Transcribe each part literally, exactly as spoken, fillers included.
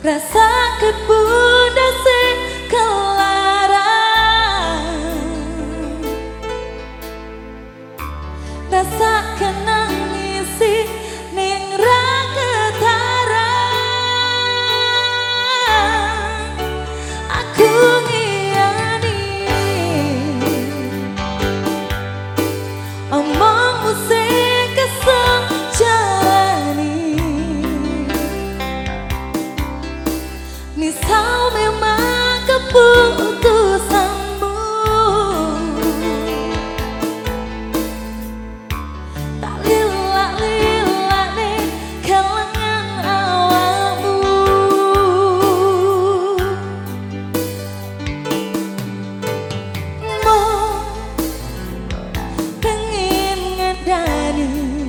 rasa kebunda sing kelaran, rasa kenangisi ning ra ketaran. Aku ngiyani omongmu sing kesel jalani, misal memang keputusanmu tak lilak-lilak nih kalangan awakmu. Mau pengen ngedani,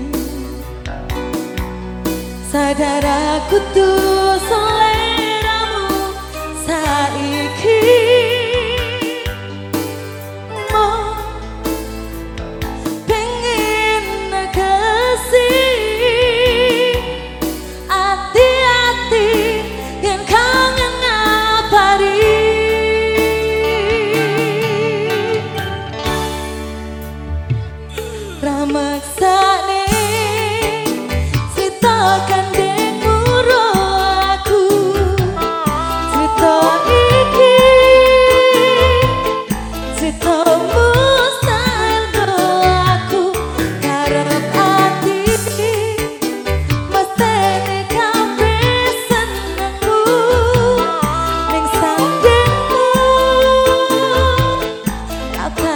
sadar aku tuh seleramu saiki. Mau pengen nekesi, hati-hati yang kangen ngabari. Ramaksane ceritakan denguro aku, cerita iki cerita mustahil do aku karep ati, mestine kabeh senengku ning sandengmu. Apa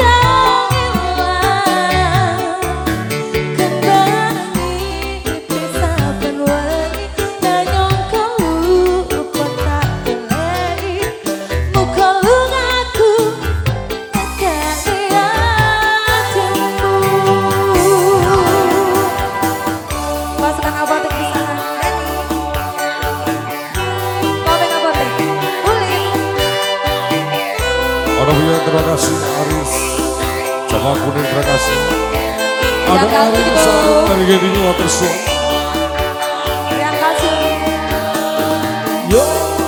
terima kasih Aris, sama kuning terima kasih. Ada Terima kasih, Aris Bro. dari Gedinya Watersuap. Terima kasih. Yo.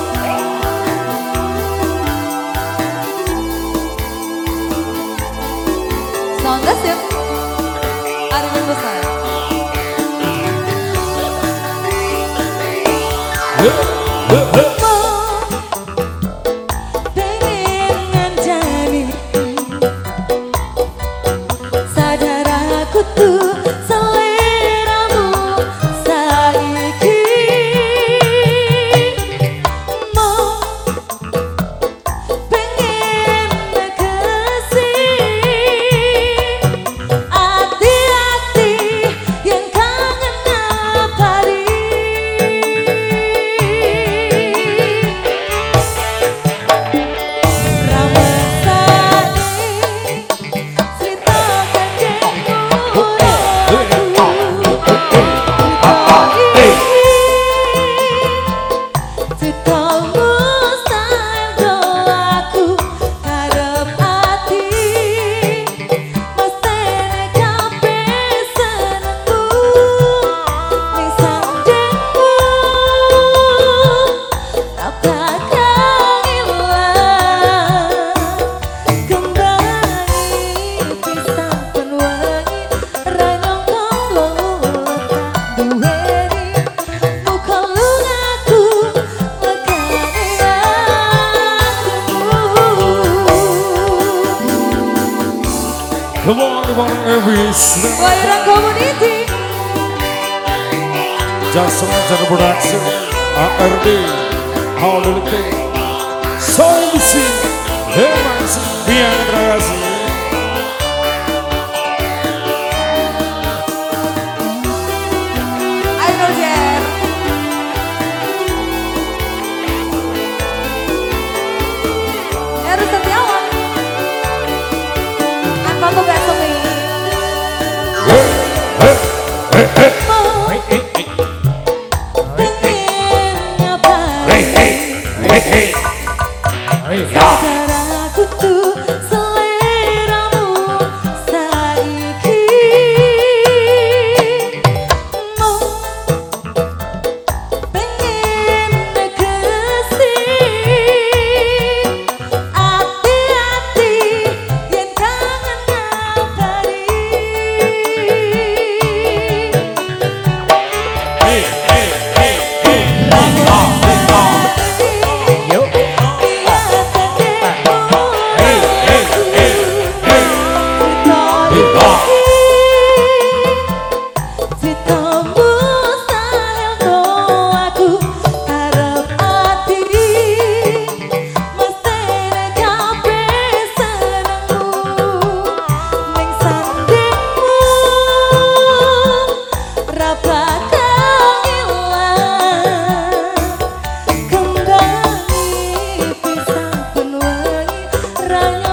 Semoga sih hari yang besar. Yo. Yo. Yo. Come on, come on, every Wairang Community, Jasa Jana Production, A R D, Holiday, Solusi, Hemas, Biar Terasi. Idol Jen, Heru Setiawan, Antoto Besumi. Hey, hey, hey, hey. Hey, hey, hey, hey. Hey, yeah. Sadar aku tuh selera Ranya